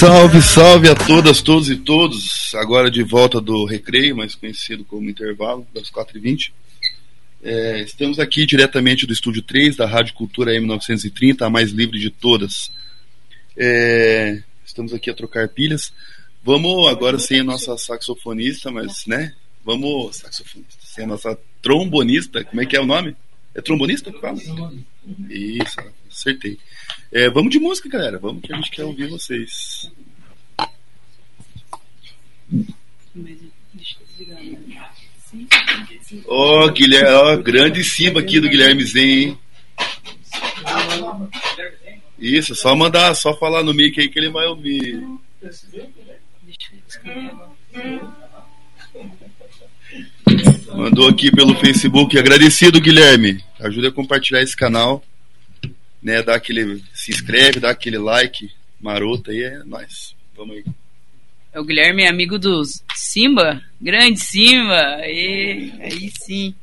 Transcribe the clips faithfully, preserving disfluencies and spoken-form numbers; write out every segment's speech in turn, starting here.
Salve, salve a todas, todos e todos. Agora de volta do recreio, mais conhecido como intervalo, das quatro e vinte. É, estamos aqui diretamente do Estúdio três, da Rádio Cultura M novecentos e trinta, a mais livre de todas. É, estamos aqui a trocar pilhas. Vamos agora sem a nossa saxofonista, mas, né? Vamos, saxofonista, sem a nossa trombonista. Como é que é o nome? É trombonista que fala? Isso, acertei. É, vamos de música, galera. Vamos que a gente quer ouvir vocês. Ó, oh, Guilherme, ó, oh, grande Simba aqui do Guilherme Zen, hein? Isso, só mandar, só falar no mic aí que ele vai ouvir. Mandou aqui pelo Facebook. Agradecido, Guilherme. Ajuda a compartilhar esse canal, né? Dá aquele, se inscreve, dá aquele like maroto aí, é nóis. Vamos aí. O Guilherme é amigo do Simba, grande Simba. E aí sim.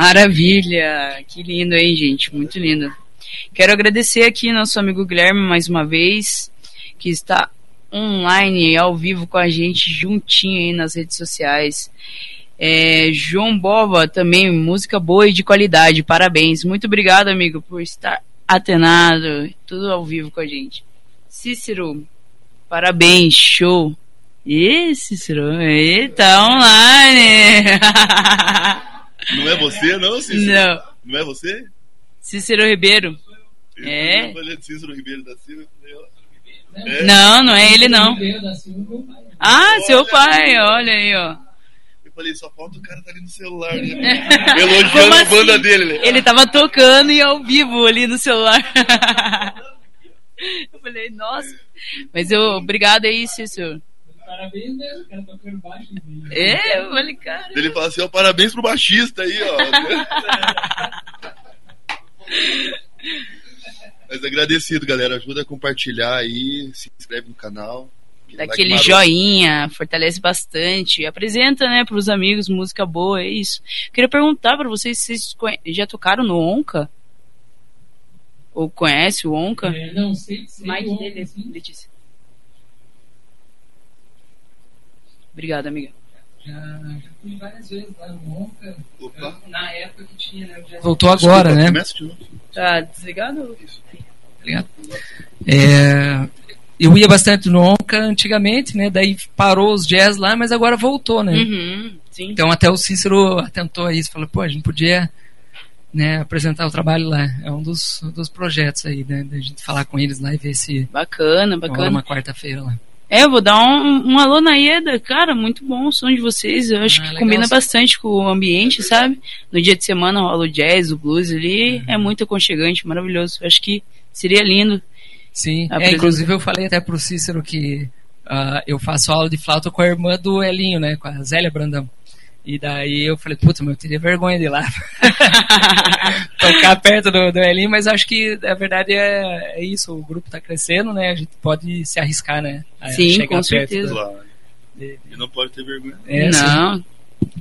Maravilha! Que lindo, hein, gente? Muito lindo. Quero agradecer aqui nosso amigo Guilherme mais uma vez, que está online, ao vivo com a gente, juntinho aí nas redes sociais. É, João Bova também, música boa e de qualidade, parabéns. Muito obrigado, amigo, por estar atenado, tudo ao vivo com a gente. Cícero, parabéns, show. Ih, Cícero, eita, online. Não é você, não, Cícero? Não. Não é você? Cícero Ribeiro. Eu É. falei de Cícero Ribeiro da Silva. É. Não, não é ele, não. Ah, olha, seu pai, olha aí, ó. Eu falei, só falta o cara tá ali no celular, né? Elogiando assim? A banda dele, né? Ele tava tocando e ao vivo ali no celular. Eu falei, nossa. Mas eu, obrigado aí, Cícero. Parabéns, né? O cara tocando baixo. É, eu falei, cara. Ele fala assim, ó, parabéns pro baixista aí, ó. Mas agradecido, galera. Ajuda a compartilhar aí, se inscreve no canal. Daquele like joinha, fortalece bastante. Apresenta, né, pros amigos, música boa, é isso. Queria perguntar pra vocês se vocês já tocaram no Onca? Ou conhece o Onca? É, não, sei. sei Mais Onca, dele, sim. Letícia. Obrigada, amiga. Já, já fui várias vezes lá no Onca. Opa. Na época que tinha, né? Já... Voltou agora, Desculpa, né? Tá desligado? Obrigado. É, eu ia bastante no Onca antigamente, né? Daí parou os jazz lá, mas agora voltou, né? Uhum, sim. Então até o Cícero atentou a isso, falou, pô, a gente podia, né, apresentar o trabalho lá. É um dos, dos projetos aí, né? Da gente falar com eles lá e ver se... Bacana, bacana. Uma quarta-feira lá. É, eu vou dar um, um alô na Ieda, cara, muito bom o som de vocês, eu acho ah, que legal, combina sim. bastante com o ambiente, sabe? No dia de semana rola o jazz, o blues ali, uhum. É muito aconchegante, maravilhoso, eu acho que seria lindo. Sim, é, inclusive eu falei até pro Cícero que uh, eu faço aula de flauta com a irmã do Elinho, né, com a Zélia Brandão. E daí eu falei, puta, mas eu teria vergonha de ir lá tocar perto do, do Elinho, mas acho que a verdade é, é isso, o grupo tá crescendo, né, a gente pode se arriscar, né, a sim, chegar com certeza. Claro. E não pode ter vergonha. É, não. Sim.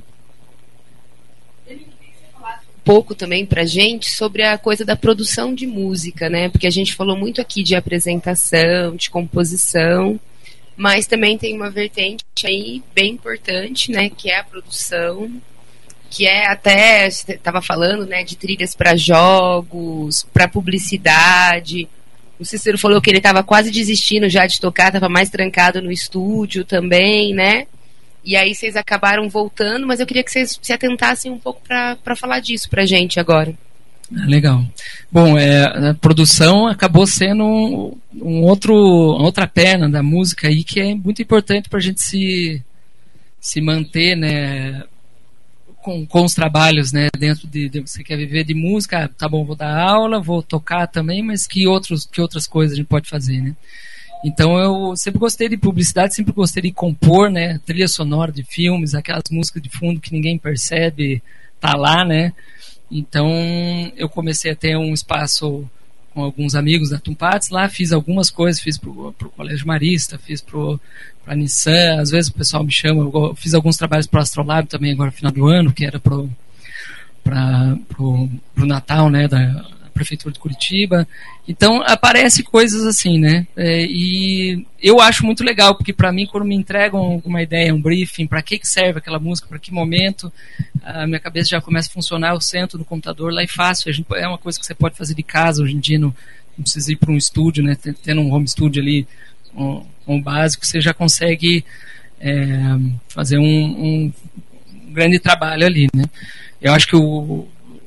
Um pouco também pra gente sobre a coisa da produção de música, né, porque a gente falou muito aqui de apresentação, de composição, mas também tem uma vertente aí bem importante, né, que é a produção, que é até, estava falando, né, de trilhas para jogos, para publicidade. O Cícero falou que ele estava quase desistindo já de tocar, estava mais trancado no estúdio também, né? E aí vocês acabaram voltando, mas eu queria que vocês se atentassem um pouco para falar disso pra gente agora. Ah, legal. Bom, é, a produção acabou sendo um, um outro, outra perna da música aí que é muito importante para a gente se, se manter, né, com, com os trabalhos, né, dentro de, de você quer viver de música, ah, tá bom, vou dar aula, vou tocar também, mas que, outros, que outras coisas a gente pode fazer, né? Então eu sempre gostei de publicidade, sempre gostei de compor, né, trilha sonora de filmes, aquelas músicas de fundo que ninguém percebe, tá lá, né? Então eu comecei a ter um espaço com alguns amigos da Tumpates lá, fiz algumas coisas, fiz pro, pro Colégio Marista, fiz pro, pra Nissan, às vezes o pessoal me chama, eu fiz alguns trabalhos pro Astrolab também agora no final do ano, que era pro, pra, pro, pro Natal, né, da Prefeitura de Curitiba. Então aparece coisas assim, né, é, e eu acho muito legal, porque para mim quando me entregam alguma ideia, um briefing, para que que serve aquela música, para que momento, a minha cabeça já começa a funcionar, eu sento no computador lá e faço. A gente, é uma coisa que você pode fazer de casa hoje em dia, não, não precisa ir para um estúdio, né, tendo um home studio ali, um, um básico, você já consegue é, fazer um, um grande trabalho ali, né. Eu acho que o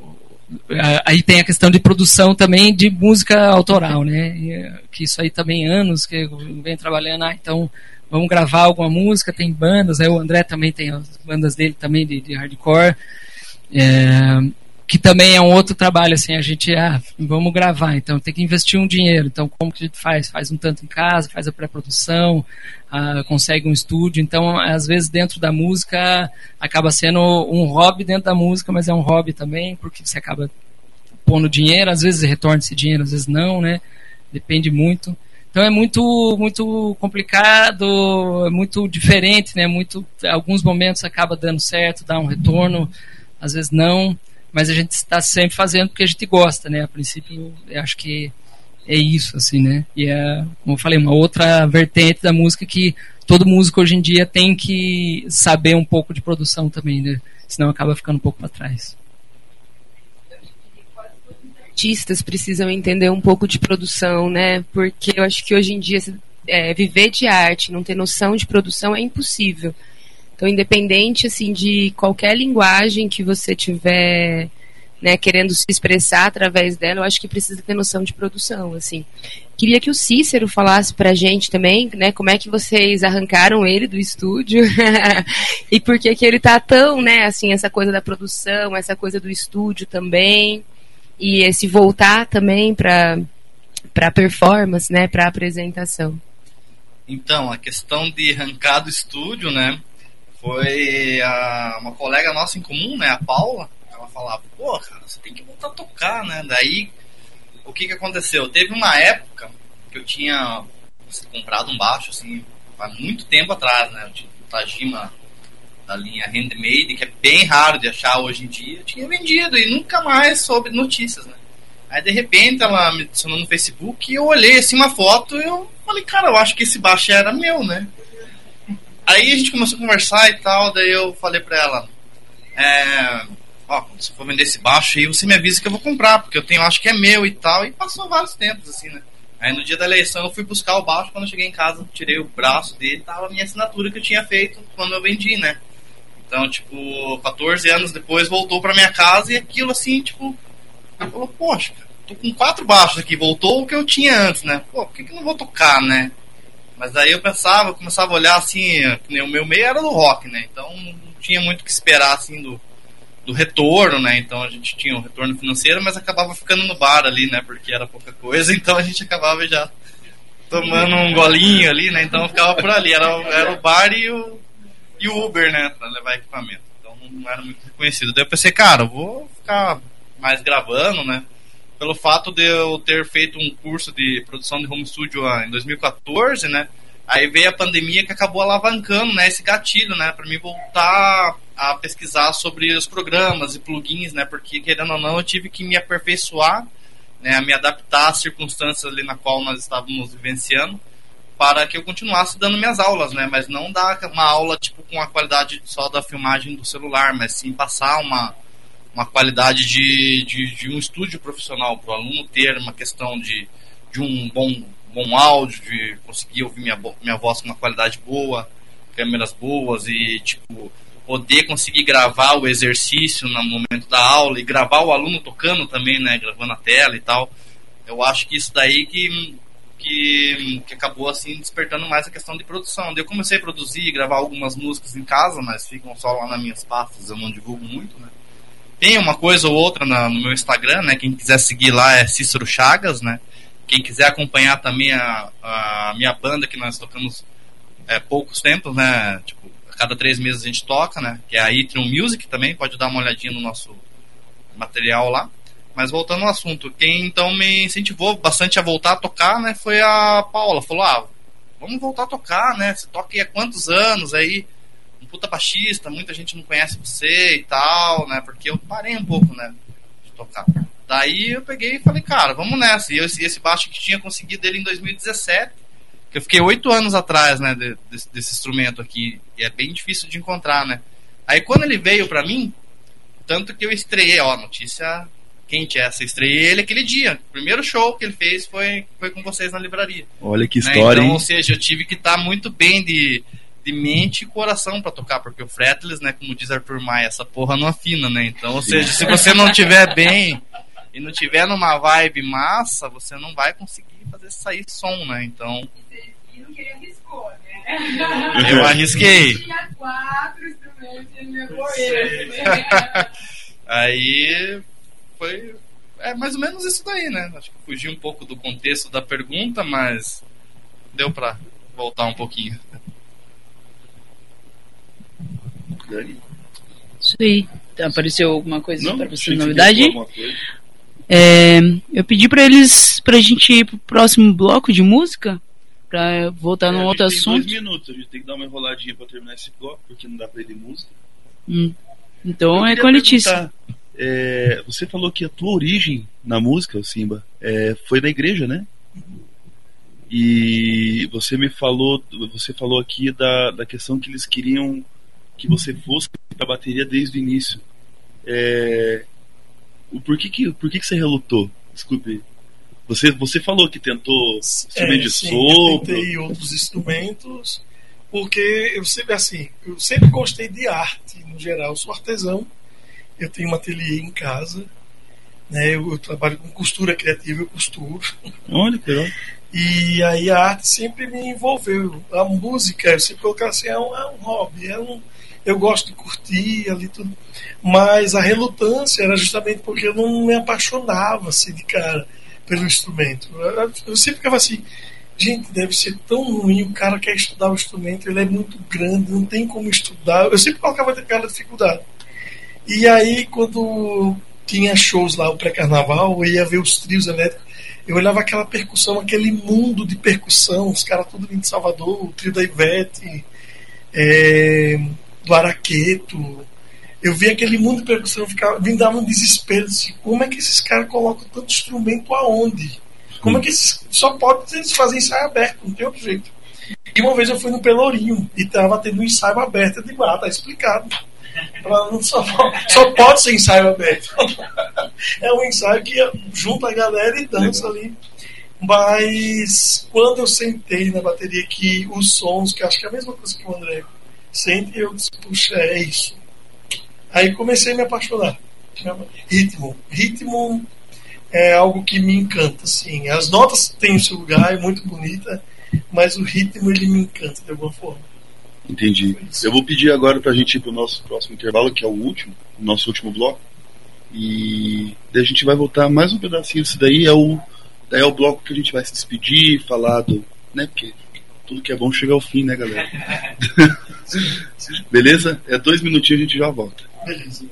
aí tem a questão de produção também de música autoral, né, que isso aí também anos que eu venho trabalhando, ah, então vamos gravar alguma música, tem bandas, aí o André também tem as bandas dele também de, de hardcore, é, que também é um outro trabalho, assim, a gente, ah, vamos gravar, então tem que investir um dinheiro, então como que a gente faz? Faz um tanto em casa, faz a pré-produção, ah, consegue um estúdio, então às vezes dentro da música acaba sendo um hobby dentro da música, mas é um hobby também, porque você acaba pondo dinheiro, às vezes retorna esse dinheiro, às vezes não, né, depende muito. Então é muito, muito complicado, é muito diferente, né, muito, alguns momentos acaba dando certo, dá um retorno, às vezes não. mas a gente está sempre fazendo porque a gente gosta, né? A princípio, eu acho que é isso, assim, né? E é, como eu falei, uma outra vertente da música que todo músico hoje em dia tem que saber um pouco de produção também, né? Senão acaba ficando um pouco para trás. Artistas precisam entender um pouco de produção, né? Porque eu acho que hoje em dia é, viver de arte, não ter noção de produção é impossível. Então, independente assim de qualquer linguagem que você tiver, né, querendo se expressar através dela, eu acho que precisa ter noção de produção, assim. Queria que o Cícero falasse pra gente também, né, como é que vocês arrancaram ele do estúdio e por que que ele tá tão, né, assim, essa coisa da produção, essa coisa do estúdio também, e esse voltar também pra, pra performance, né, pra apresentação. Então, a questão de arrancar do estúdio, né, foi a, uma colega nossa em comum, né, a Paula. Ela falava, pô, cara, você tem que voltar a tocar, né? Daí, o que que aconteceu? Teve uma época que eu tinha comprado um baixo, assim, há muito tempo atrás, né? Eu tinha um Tajima da linha Handmade, que é bem raro de achar hoje em dia. Eu tinha vendido e nunca mais soube notícias, né? Aí, de repente, ela me adicionou no Facebook e eu olhei, assim, uma foto e eu falei, cara, eu acho que esse baixo era meu, né? Aí a gente começou a conversar e tal, daí eu falei pra ela, é, ó, quando você for vender esse baixo aí, você me avisa que eu vou comprar, porque eu tenho, acho que é meu e tal, e passou vários tempos, assim, né? Aí no dia da eleição eu fui buscar o baixo, quando eu cheguei em casa, tirei o braço dele, tava a minha assinatura que eu tinha feito quando eu vendi, né? Então, tipo, quatorze anos depois voltou pra minha casa e aquilo assim, tipo, eu falou, poxa, cara, tô com quatro baixos aqui, voltou o que eu tinha antes, né? Pô, por que que eu não vou tocar, né? Mas daí eu pensava, eu começava a olhar assim, que nem o meu meio era do rock, né? Então não tinha muito o que esperar assim do, do retorno, né? Então a gente tinha um retorno financeiro, mas acabava ficando no bar ali, né? Porque era pouca coisa, então a gente acabava já tomando um golinho ali, né? Então ficava por ali, era, era o bar e o, e o Uber, né? Pra levar equipamento. Então não era muito reconhecido. Daí eu pensei, cara, eu vou ficar mais gravando, né? Pelo fato de eu ter feito um curso de produção de home studio em dois mil e quatorze, né? Aí veio a pandemia que acabou alavancando, né, esse gatilho, né, para mim voltar a pesquisar sobre os programas e plugins, né? Porque, querendo ou não, eu tive que me aperfeiçoar, né, a me adaptar às circunstâncias ali na qual nós estávamos vivenciando, para que eu continuasse dando minhas aulas, né? Mas não dar uma aula tipo com a qualidade só da filmagem do celular, mas sim passar uma uma qualidade de, de, de um estúdio profissional para o aluno ter uma questão de, de um bom, bom áudio, de conseguir ouvir minha, minha voz com uma qualidade boa, câmeras boas e tipo, poder conseguir gravar o exercício no momento da aula e gravar o aluno tocando também, né, gravando a tela e tal. Eu acho que isso daí que, que, que acabou assim despertando mais a questão de produção. Eu comecei a produzir e gravar algumas músicas em casa, mas ficam só lá nas minhas pastas, eu não divulgo muito, né. Tem uma coisa ou outra na, no meu Instagram, né? Quem quiser seguir lá é Cícero Chagas, né? Quem quiser acompanhar também a, a minha banda, que nós tocamos é, poucos tempos, né? Tipo, a cada três meses a gente toca, né? Que é a Itrium Music também, pode dar uma olhadinha no nosso material lá. Mas voltando ao assunto, quem então me incentivou bastante a voltar a tocar, né? Foi a Paula. Falou, ah, vamos voltar a tocar, né? Você toca aí há quantos anos aí? Puta baixista, muita gente não conhece você e tal, né, porque eu parei um pouco, né, de tocar. Daí eu peguei e falei, cara, vamos nessa, e eu, esse baixo que tinha conseguido ele em dois mil e dezessete, que eu fiquei oito anos atrás, né, de, desse, desse instrumento aqui, e é bem difícil de encontrar, né. Aí quando ele veio pra mim, tanto que eu estreiei, ó, notícia quente essa, estreiei ele aquele dia, o primeiro show que ele fez foi, foi com vocês na livraria. Olha que né? história, então, hein? Ou seja, eu tive que estar muito bem de de mente e coração pra tocar, porque o fretless, né, como diz Arthur Maia, essa porra não afina, né, então, ou seja, se você não tiver bem e não tiver numa vibe massa, você não vai conseguir fazer sair som, né, então... Vocês viram que ele arriscou, né? Eu arrisquei. Tinha quatro instrumentos e ele levou esse, né? Aí, foi... É mais ou menos isso daí, né, acho que fugi um pouco do contexto da pergunta, mas deu pra voltar um pouquinho. Isso aí. Então, apareceu alguma coisa Não, para você, novidade? Coisa. É, eu pedi para eles, pra gente ir pro próximo bloco de música, para voltar é, num outro tem assunto. Dois minutos, a gente tem que dar uma enroladinha para terminar esse bloco, porque não dá para ir de música. Hum. Então é com a Letícia. É, você falou que a tua origem na música, o Simba, é, foi da igreja, né? E você me falou, você falou aqui da, da questão que eles queriam que você fosse para a bateria desde o início. É, o por que que, por que que você relutou? Desculpe. Você, você falou que tentou instrumento é, de sim, sopro. Eu tentei outros instrumentos, porque eu sempre assim, eu sempre gostei de arte no geral. Eu sou artesão, eu tenho um ateliê em casa, né? Eu, eu trabalho com costura criativa, eu costuro. Olha que legal. E aí a arte sempre me envolveu. A música, eu sempre colocar assim, é um, é um hobby, é um, eu gosto de curtir ali tudo. Mas a relutância era justamente porque eu não me apaixonava assim de cara pelo instrumento. Eu, eu sempre ficava assim, gente, deve ser tão ruim, o cara quer estudar o instrumento, ele é muito grande, não tem como estudar. Eu sempre colocava aquela dificuldade. E aí, quando tinha shows lá, o pré-carnaval, eu ia ver os trios elétricos, eu olhava aquela percussão, aquele mundo de percussão, os caras tudo vindo de Salvador, o trio da Ivete, é, do Araqueto. Eu via aquele mundo de percussão, ficava, me dava um desespero, assim, como é que esses caras colocam tanto instrumento aonde? Como é que esses, só pode eles fazem ensaio aberto, não tem outro jeito. E uma vez eu fui no Pelourinho e estava tendo um ensaio aberto, eu digo, ah, tá explicado. Pra, só, só pode ser ensaio aberto. É um ensaio que junta a galera e dança ali. Mas quando eu sentei na bateria, que os sons, que acho que é a mesma coisa que o André sente, eu disse, puxa, é isso. Aí comecei a me apaixonar. Ritmo. Ritmo é algo que me encanta, assim. As notas têm o seu lugar, é muito bonita, mas o ritmo ele me encanta de alguma forma. Entendi. Eu vou pedir agora pra gente ir pro nosso próximo intervalo, que é o último, o nosso último bloco. E daí a gente vai voltar mais um pedacinho. Isso daí é o, daí é o bloco que a gente vai se despedir, falar do. Né? Porque tudo que é bom chega ao fim, né, galera? Beleza? É dois minutinhos e a gente já volta. Beleza.